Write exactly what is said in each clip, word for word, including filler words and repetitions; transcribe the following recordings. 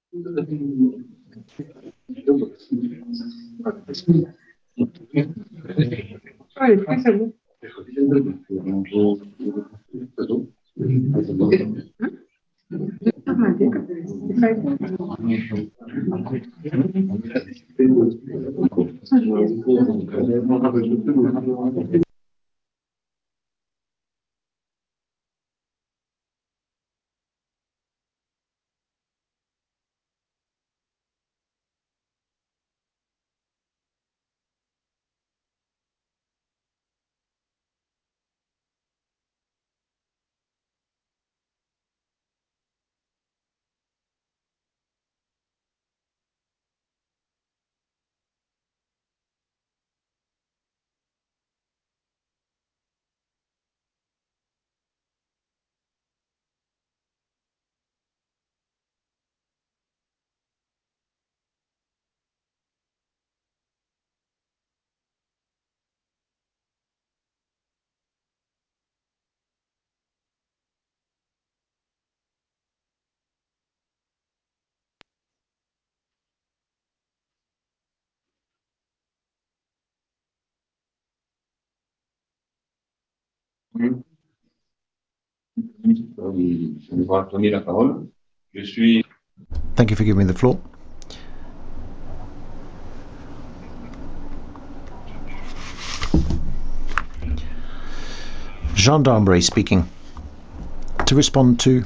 Thank you for giving me the floor. Gendarmerie speaking. To respond to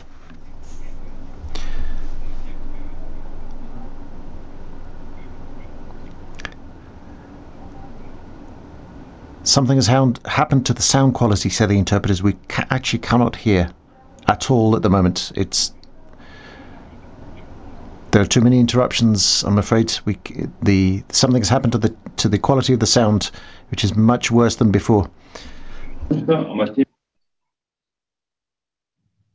something has hound, happened to the sound quality, say the interpreters. We ca actually cannot hear at all at the moment. It's there are too many interruptions. I'm afraid we the something has happened to the to the quality of the sound, which is much worse than before.